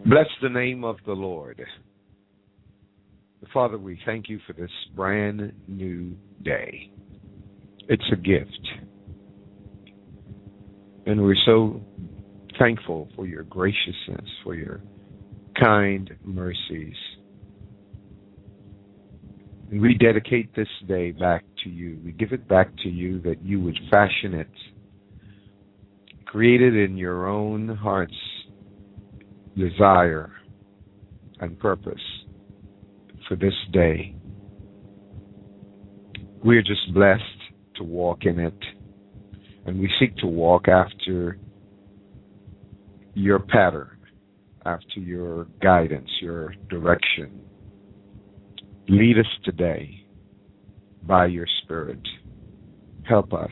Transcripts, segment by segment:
Bless the name of the Lord. Father, we thank you for this brand new day. It's a gift. And we're so thankful for your graciousness, for your kind mercies. And we dedicate this day back to you. We give it back to you that you would fashion it, create it in your own heart's desire and purpose for this day. We are just blessed to walk in it, and we seek to walk after your pattern, after your guidance, your direction. Lead us today by your Spirit. Help us.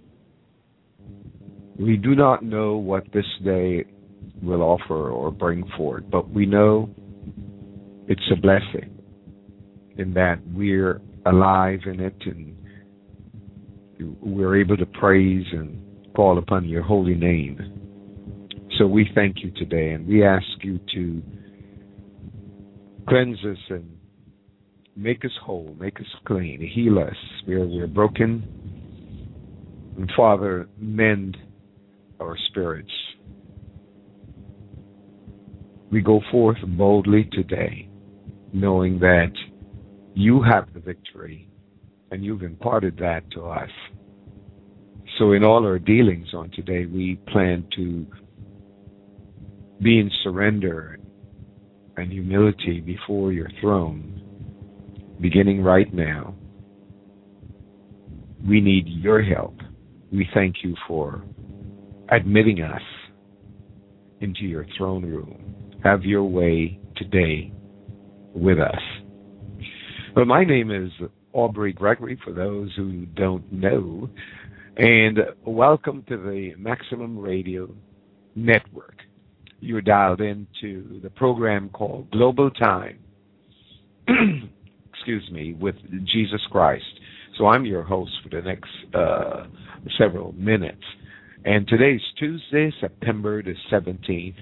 We do not know what this day will offer or bring forth, but we know it's a blessing in that we're alive in it and we're able to praise and call upon your holy name. So we thank you today, and we ask you to cleanse us and make us whole, make us clean, heal us where we're broken. And Father, mend our spirits. We go forth boldly today, knowing that you have the victory, and you've imparted that to us. So in all our dealings on today, we plan to be in surrender and humility before your throne, beginning right now. We need your help. We thank you for admitting us into your throne room. Have your way today with us. Well, my name is Aubrey Gregory, for those who don't know, and welcome to the Maximum Radio Network. You're dialed into the program called Global Time, with Jesus Christ. So I'm your host for the next several minutes. And today's Tuesday, September the 17th,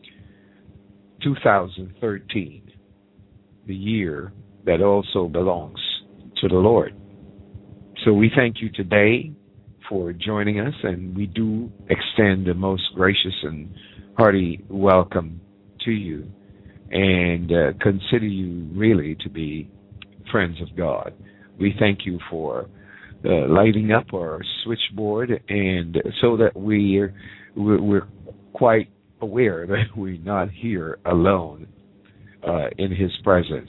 2013, the year that also belongs to the Lord. So we thank you today for joining us, and we do extend the most gracious and hearty welcome to you, and consider you really to be friends of God. We thank you for lighting up our switchboard, and so that we're quite aware that we're not here alone in His presence.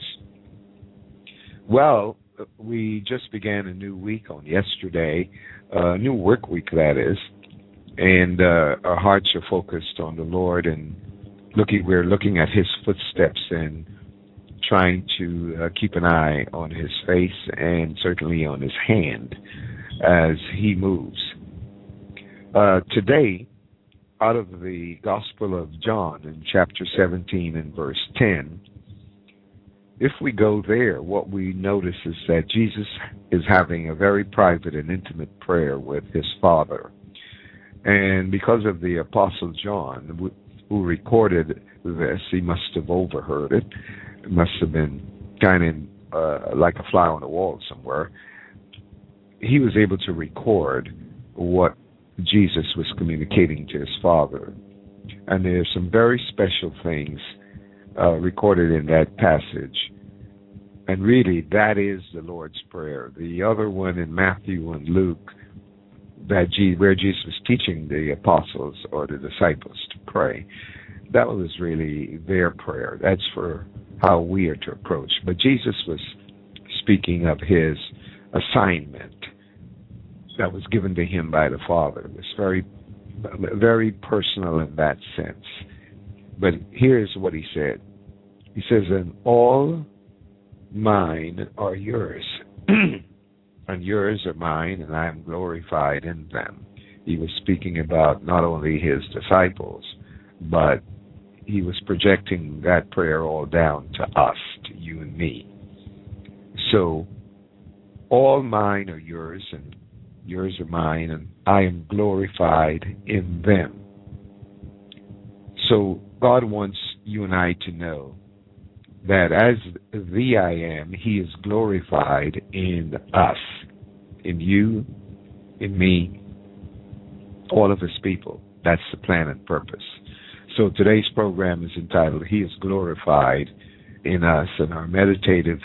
Well, we just began a new week on yesterday, a new work week that is, and our hearts are focused on the Lord, and we're looking at His footsteps and trying to keep an eye on His face and certainly on His hand as He moves. Today, out of the Gospel of John in chapter 17 and verse 10, if we go there, what we notice is that Jesus is having a very private and intimate prayer with His Father. And because of the Apostle John, who recorded this, he must have overheard it. It must have been kind of like a fly on the wall somewhere. He was able to record what Jesus was communicating to His Father. And there's some very special things recorded in that passage. And really, that is the Lord's Prayer. The other one in Matthew and Luke, where Jesus was teaching the apostles or the disciples to pray, that was really their prayer. That's for how we are to approach. But Jesus was speaking of His assignment that was given to Him by the Father. It was very, very personal in that sense. But here's what He said. He says, "And all mine are yours, and yours are mine, and I am glorified in them." He was speaking about not only His disciples, but He was projecting that prayer all down to us, to you and me. So, all mine are yours, and yours are mine, and I am glorified in them. So God wants you and I to know that as the I am, he is glorified in us, in you, in me, all of his people. That's the plan and purpose. So today's program is entitled, He is Glorified in Us, and our meditative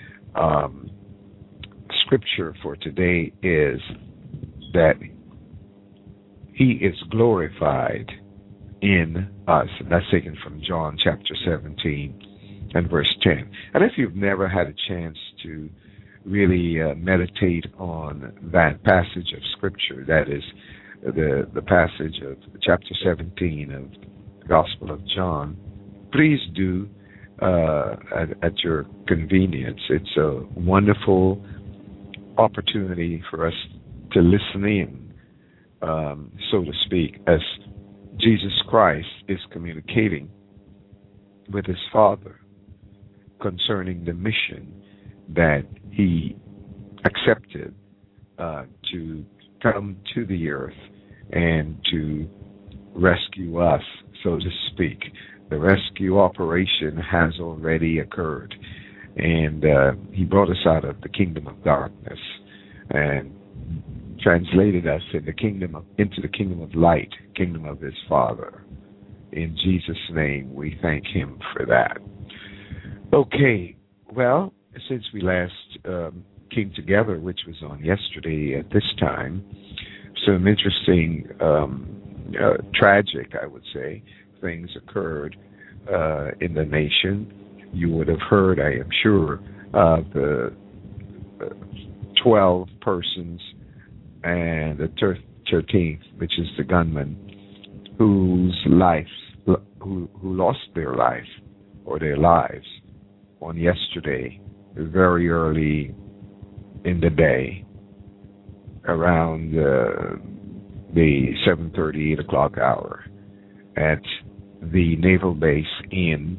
scripture for today is that he is glorified in us. And that's taken from John chapter 17 and verse 10. And if you've never had a chance to really meditate on that passage of scripture, that is the passage of chapter 17 of the Gospel of John, please do at your convenience. It's a wonderful opportunity for us to listen in, so to speak, as Jesus Christ is communicating with his Father concerning the mission that he accepted to come to the earth and to rescue us, so to speak. The rescue operation has already occurred, and he brought us out of the kingdom of darkness and translated us into the kingdom of light, kingdom of his Father. In Jesus' name, we thank him for that. Okay, well, since we last came together, which was on yesterday at this time, some interesting, tragic, I would say, things occurred in the nation. You would have heard, I am sure, of the 12 persons and the 13th, which is the gunman, who lost their life or their lives on yesterday, very early in the day, around the 7:30, 8 o'clock hour, at the naval base in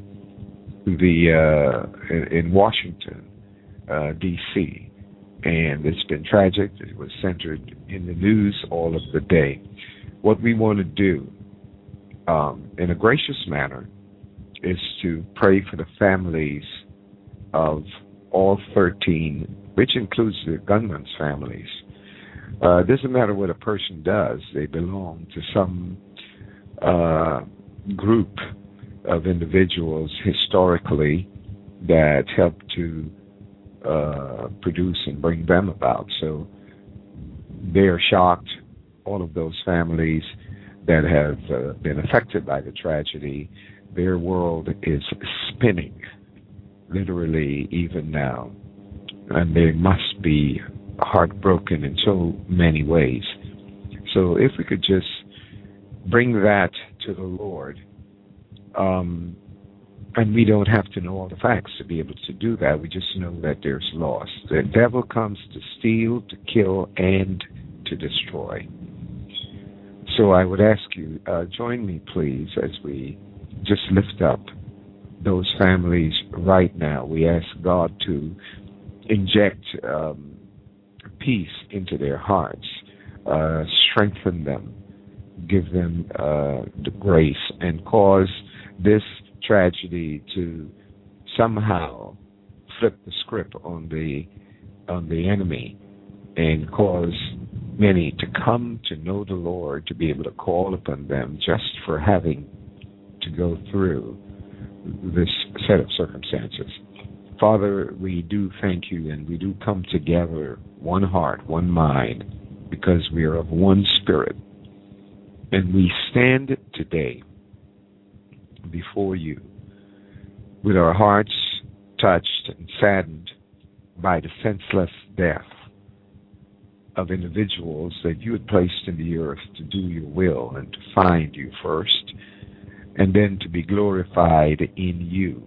Washington, D.C. And it's been tragic. It was centered in the news all of the day. What we want to do, in a gracious manner, is to pray for the families of all 13, which includes the gunman's families. It doesn't matter what a person does. They belong to some group of individuals historically that helped to produce and bring them about. So they are shocked, all of those families that have been affected by the tragedy. Their world is spinning, literally, even now. And they must be heartbroken in so many ways. So if we could just bring that to the Lord, and we don't have to know all the facts to be able to do that. We just know that there's loss. The devil comes to steal, to kill, and to destroy. So I would ask you, join me, please, as we just lift up those families right now. We ask God to inject peace into their hearts, strengthen them, give them the grace, and cause this tragedy to somehow flip the script on the enemy and cause many to come to know the Lord, to be able to call upon them just for having to go through this set of circumstances. Father, we do thank you, and we do come together, one heart, one mind, because we are of one spirit. And we stand today before you with our hearts touched and saddened by the senseless death of individuals that you had placed in the earth to do your will and to find you first, and then to be glorified in you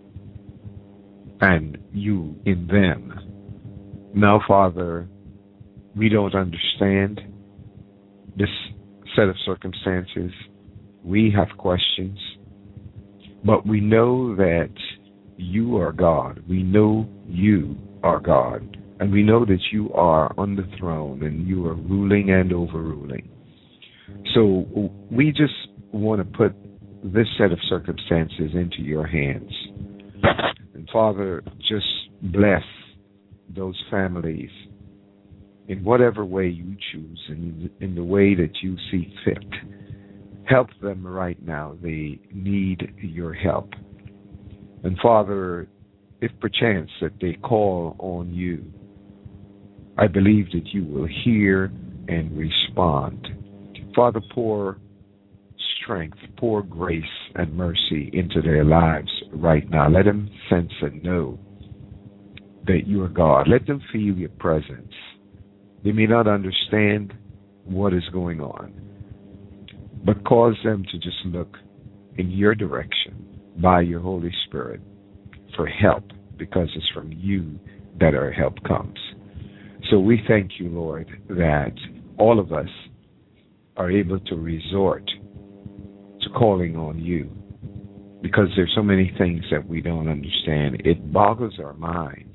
and you in them. Now, Father, we don't understand this set of circumstances. We have questions, but we know that you are God. We know you are God, and we know that you are on the throne and you are ruling and overruling. So we just want to put this set of circumstances into your hands. And Father, just bless those families in whatever way you choose and in the way that you see fit. Help them right now. They need your help. And Father, if perchance that they call on you, I believe that you will hear and respond. Father, pour strength, pour grace and mercy into their lives right now. Let them sense and know that you are God. Let them feel your presence. They may not understand what is going on, but cause them to just look in your direction by your Holy Spirit for help, because it's from you that our help comes. So we thank you, Lord, that all of us are able to resort to calling on you, because there's so many things that we don't understand. It boggles our minds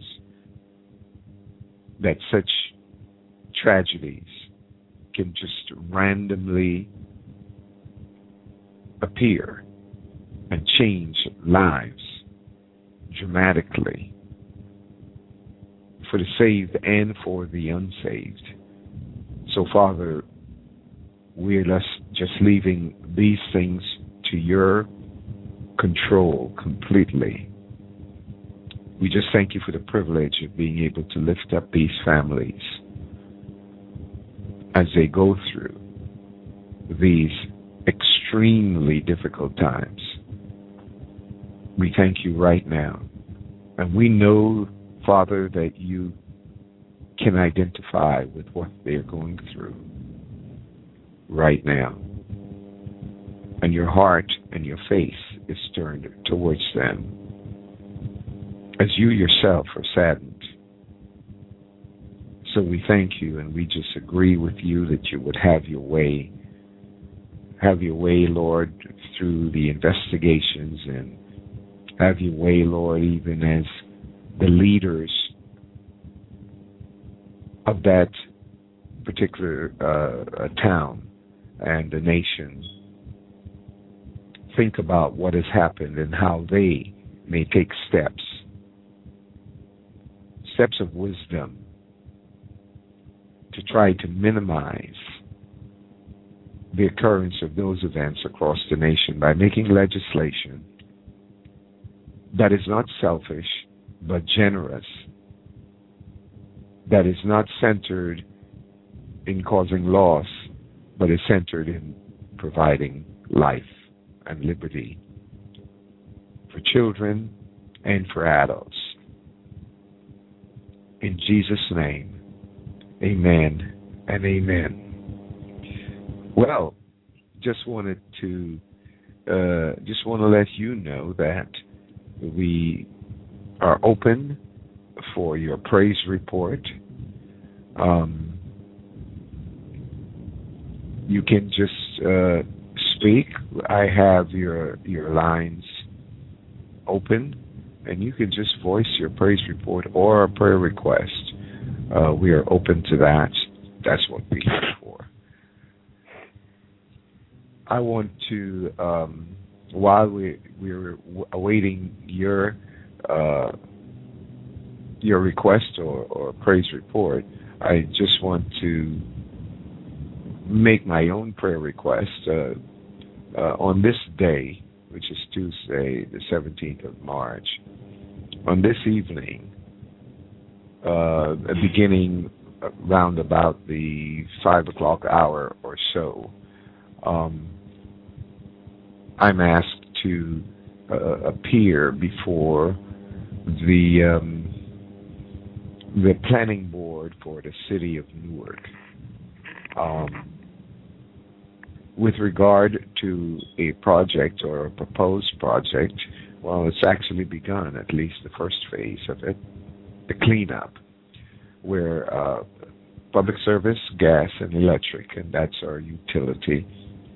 that such tragedies can just randomly appear and change lives dramatically for the saved and for the unsaved. So, Father, we're just leaving these things to your control completely. We just thank you for the privilege of being able to lift up these families as they go through these extremely difficult times. We thank you right now. And we know, Father, that you can identify with what they're going through right now. And your heart and your face is turned towards them, as you yourself are saddened. So we thank you, and we just agree with you that you would have your way. Have your way, Lord, through the investigations, and have your way, Lord, even as the leaders of that particular town and the nation think about what has happened and how they may take steps of wisdom to try to minimize the occurrence of those events across the nation by making legislation that is not selfish but generous, that is not centered in causing loss but is centered in providing life and liberty for children and for adults. In Jesus' name, amen and amen. Well, just want to let you know that we are open for your praise report. You can just speak. I have your lines open, and you can just voice your praise report or a prayer request. We are open to that. That's what we're here for. I want to, while we're awaiting your request or praise report, I just want to make my own prayer request on this day, which is Tuesday, the 17th of March. On this evening, beginning around about the 5 o'clock hour or so, I'm asked to appear before the planning board for the city of Newark with regard to a project or a proposed project. Well, it's actually begun, at least the first phase of it, the cleanup, where public service, gas, and electric, and that's our utility,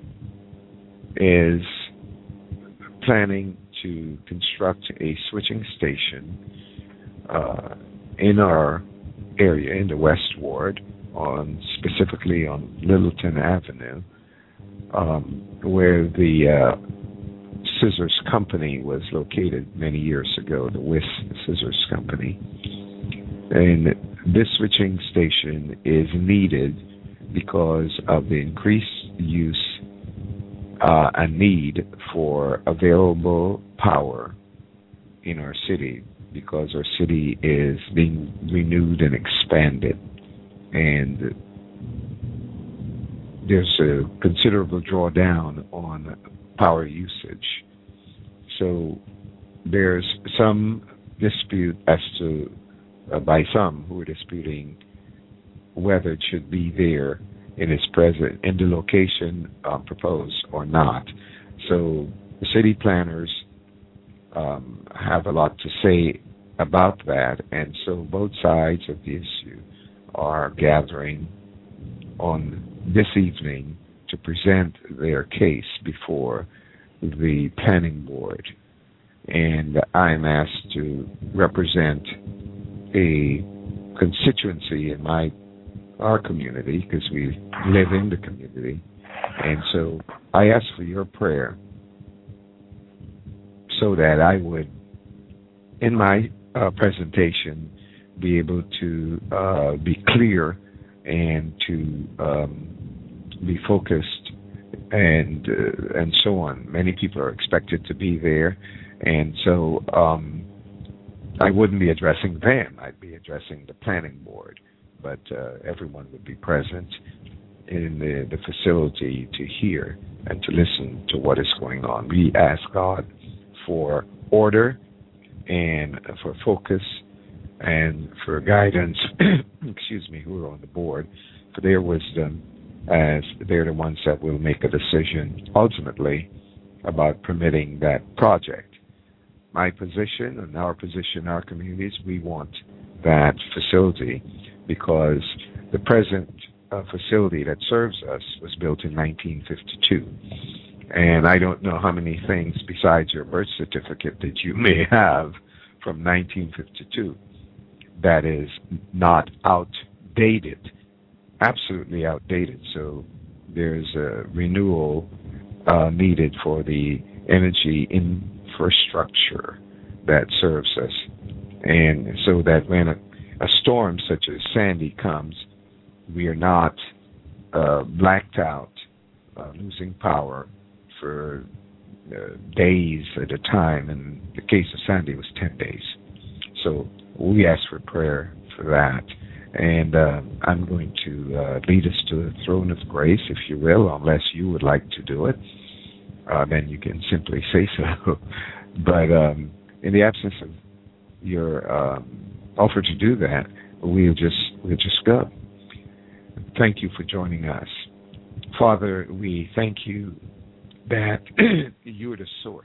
is planning to construct a switching station in our area, in the West Ward, specifically on Littleton Avenue, where the Scissors Company was located many years ago, the Wiss Scissors Company. And this switching station is needed because of the increased use and need for available power in our city, because our city is being renewed and expanded, and there's a considerable drawdown on power usage. So there's some dispute as to, by some who are disputing whether it should be there in its present, in the location proposed or not. So the city planners have a lot to say about that, and so both sides of the issue are gathering on this evening to present their case before the planning board. And I'm asked to represent a constituency in our community, because we live in the community. And so I ask for your prayer so that I would, in my presentation, be able to be clear and to be focused and so on. Many people are expected to be there, and so I wouldn't be addressing them. I'd be addressing the planning board, but everyone would be present in the facility to hear and to listen to what is going on. We ask God for order and for focus and for guidance, excuse me, who are on the board, for their wisdom, as they're the ones that will make a decision ultimately about permitting that project. My position and our position in our communities, we want that facility because the present facility that serves us was built in 1952. And I don't know how many things besides your birth certificate that you may have from 1952 that is not outdated, absolutely outdated. So there's a renewal needed for the energy infrastructure that serves us. And so that when a storm such as Sandy comes, we are not blacked out, losing power for days at a time. In the case of Sandy, it was 10 days. So we ask for prayer for that. And I'm going to lead us to the throne of grace, if you will, unless you would like to do it. Then you can simply say so. But in the absence of your offer to do that, we'll just go. Thank you for joining us. Father, we thank you that you are the source.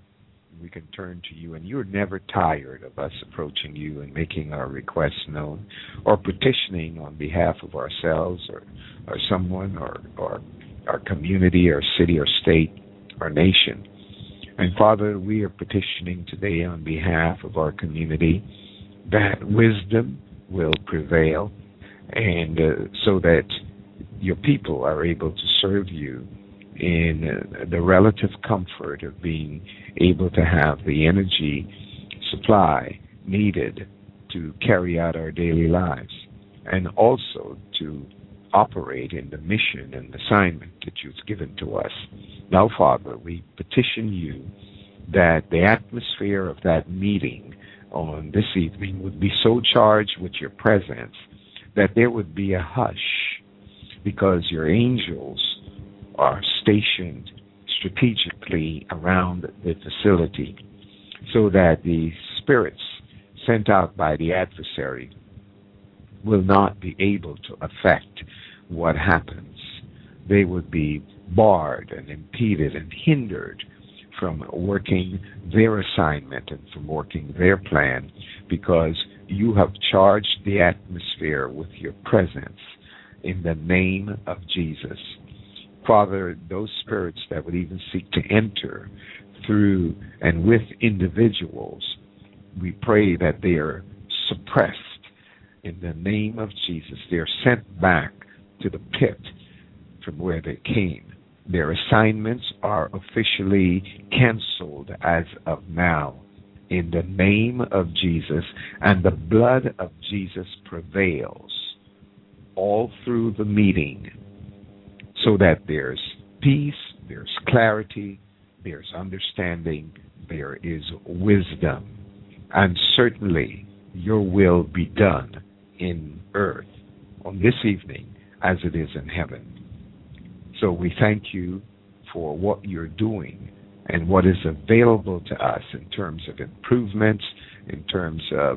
We can turn to you, and you're never tired of us approaching you and making our requests known or petitioning on behalf of ourselves or someone or our community or city or state or nation. And Father, we are petitioning today on behalf of our community that wisdom will prevail, and so that your people are able to serve you in the relative comfort of being able to have the energy supply needed to carry out our daily lives, and also to operate in the mission and assignment that you've given to us. Now, Father, we petition you that the atmosphere of that meeting on this evening would be so charged with your presence that there would be a hush, because your angels are stationed strategically around the facility, so that the spirits sent out by the adversary will not be able to affect what happens. They would be barred and impeded and hindered from working their assignment and from working their plan, because you have charged the atmosphere with your presence in the name of Jesus. Father, those spirits that would even seek to enter through and with individuals, we pray that they are suppressed in the name of Jesus. They are sent back to the pit from where they came. Their assignments are officially canceled as of now in the name of Jesus, and the blood of Jesus prevails all through the meeting so that there's peace, there's clarity, there's understanding, there is wisdom, and certainly your will be done in earth on this evening as it is in heaven. So we thank you for what you're doing and what is available to us in terms of improvements, in terms of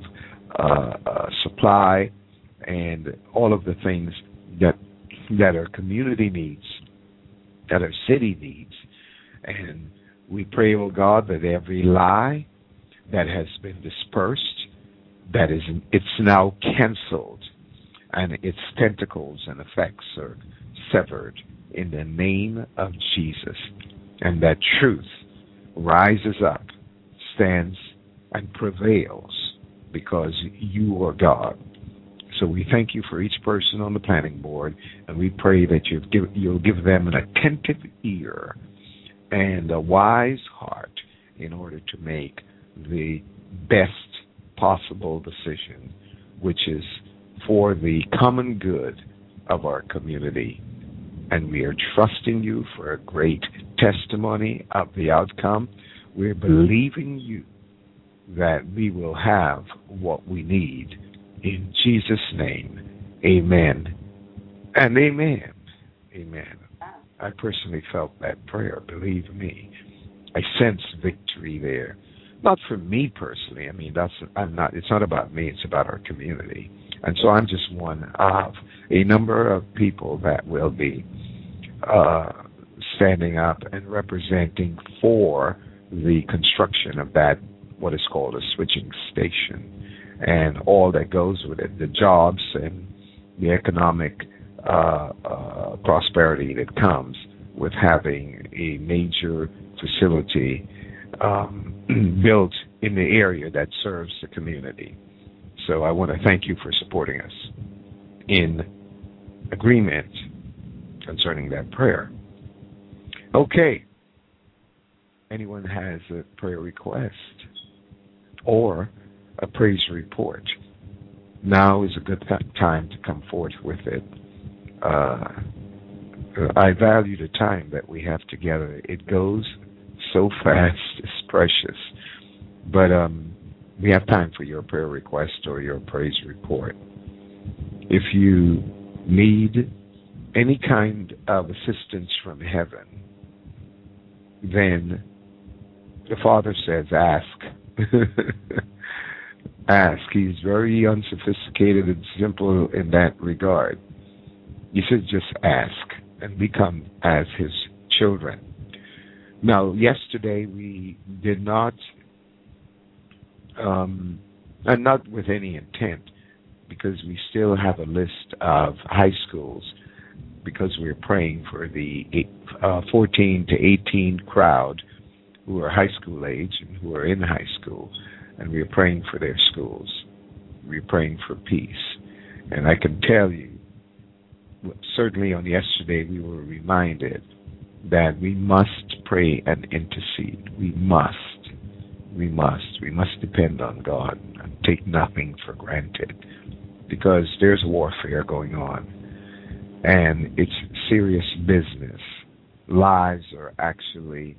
supply, and all of the things that our community needs, that our city needs. And we pray, oh God, that every lie that has been dispersed, it's now canceled, and its tentacles and effects are severed in the name of Jesus, and that truth rises up, stands, and prevails because you are God. So we thank you for each person on the planning board, and we pray that you'll give them an attentive ear and a wise heart in order to make the best possible decision, which is for the common good of our community. And we are trusting you for a great testimony of the outcome. We're believing you that we will have what we need. In Jesus' name, amen and amen. Amen. I personally felt that prayer, believe me. I sense victory there. Not for me personally. I mean, it's not about me, it's about our community. And so I'm just one of a number of people that will be standing up and representing for the construction of that, what is called a switching station, and all that goes with it, the jobs and the economic prosperity that comes with having a major facility built in the area that serves the community. So I want to thank you for supporting us in agreement concerning that prayer. Okay. Anyone has a prayer request or a praise report, now is a good time to come forth with it. I value the time that we have together. It goes so fast, it's precious. But we have time for your prayer request or your praise report. If you need any kind of assistance from heaven, then the Father says, ask. Ask. He's very unsophisticated and simple in that regard. He says just ask and become as his children. Now, yesterday we did not, and not with any intent, because we still have a list of high schools, because we're praying for the 14 to 18 crowd who are high school age and who are in high school, and we're praying for their schools. We're praying for peace. And I can tell you, certainly on yesterday we were reminded that we must pray and intercede. We must depend on God and take nothing for granted, because there's warfare going on, and it's serious business. Lives are actually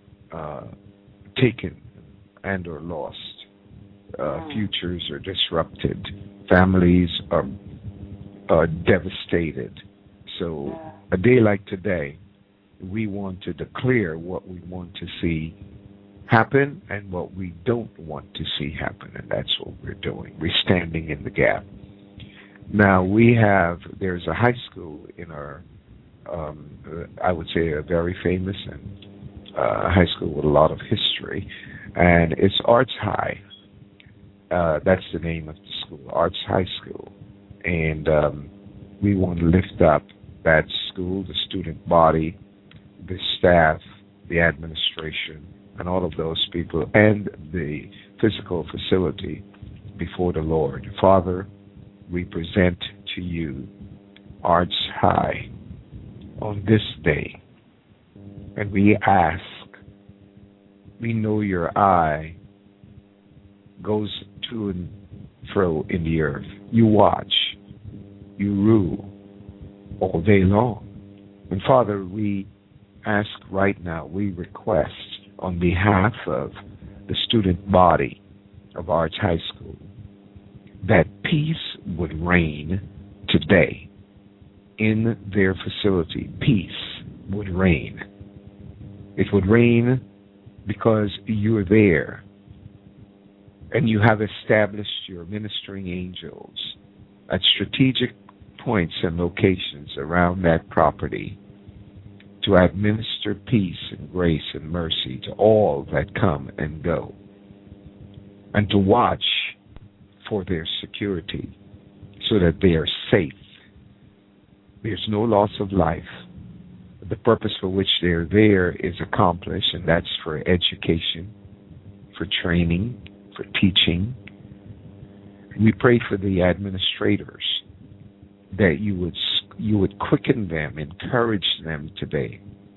taken and or lost. Futures are disrupted. Families are devastated. So a day like today, we want to declare what we want to see happen and what we don't want to see happen, and that's what we're doing. We're standing in the gap. Now, there's a high school in our, I would say a very famous and high school with a lot of history, and it's Arts High. That's the name of the school, Arts High School. And we want to lift up that school, the student body, the staff, the administration, and all of those people, and the physical facility before the Lord. Father, we present to you Arts High on this day, And we ask, we know your eye goes to and fro in the earth. You watch, you rule all day long. And Father, we ask right now, we request on behalf of the student body of Arch High School that peace would reign today in their facility. Peace would reign. It would reign because you are there and you have established your ministering angels at strategic points and locations around that property to administer peace and grace and mercy to all that come and go, and to watch for their security so that they are safe. There's no loss of life. The purpose for which they're there is accomplished, and that's for education, for training, for teaching. We pray for the administrators that you would quicken them, encourage them today.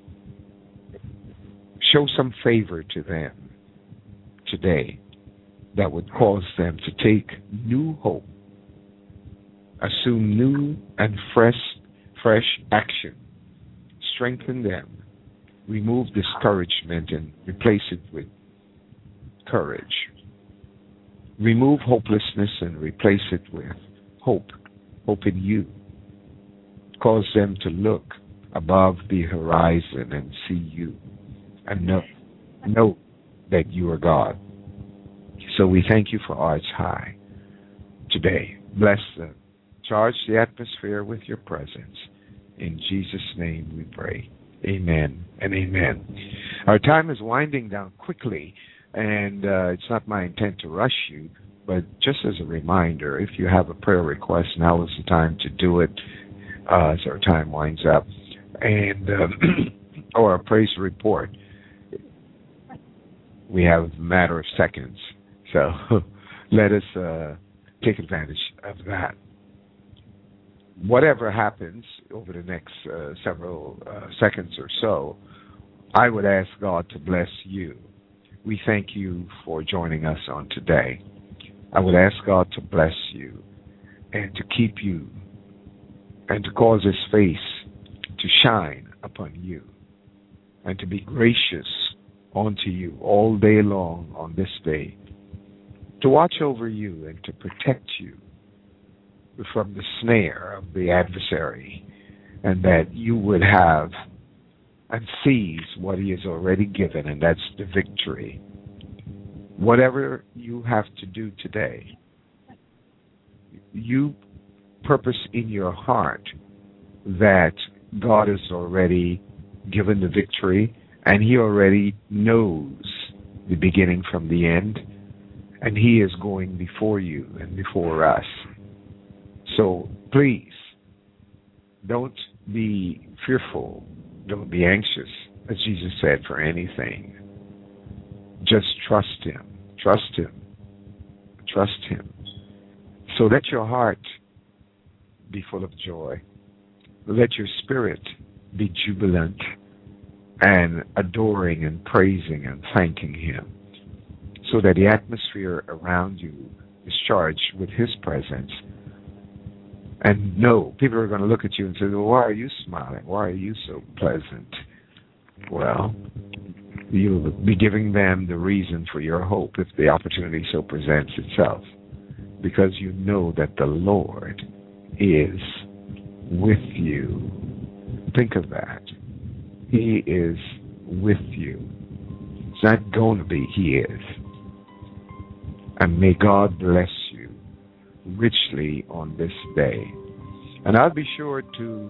Show some favor to them today that would cause them to take new hope, assume new and fresh action, strengthen them, remove discouragement and replace it with courage. Remove hopelessness and replace it with hope in you. Cause them to look above the horizon and see you and know that you are God. So we thank you for Arch High today. Bless them. Charge the atmosphere with your presence. In Jesus' name we pray. Amen and amen. Our time is winding down quickly, and it's not my intent to rush you, but just as a reminder, if you have a prayer request, now is the time to do it as our time winds up, and or a praise report. We have a matter of seconds, so let us take advantage of that. Whatever happens over the next several seconds or so, I would ask God to bless you. We thank you for joining us on today. I would ask God to bless you and to keep you and to cause His face to shine upon you and to be gracious unto you all day long on this day, to watch over you and to protect you from the snare of the adversary, and that you would have and seize what He has already given, and that's the victory. Whatever you have to do today, you purpose in your heart that God has already given the victory, and He already knows the beginning from the end, and He is going before you and before us. So please, don't be fearful, don't be anxious, as Jesus said, for anything. Just trust Him, trust Him, trust Him. So let your heart be full of joy. Let your spirit be jubilant and adoring and praising and thanking Him, so that the atmosphere around you is charged with His presence. And no, people are going to look at you and say, well, why are you smiling? Why are you so pleasant? Well, you'll be giving them the reason for your hope if the opportunity so presents itself, because you know that the Lord is with you. Think of that. He is with you. It's not going to be, He is. And may God bless you richly on this day. And I'll be sure to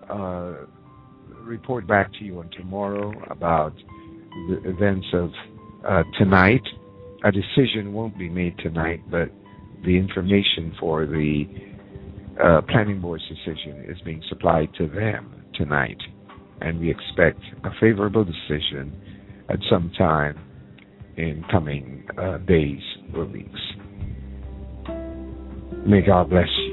report back to you on tomorrow about the events of tonight. A decision won't be made tonight, but the information for the planning board's decision is being supplied to them tonight. And we expect a favorable decision at some time in coming days or weeks. May God bless you.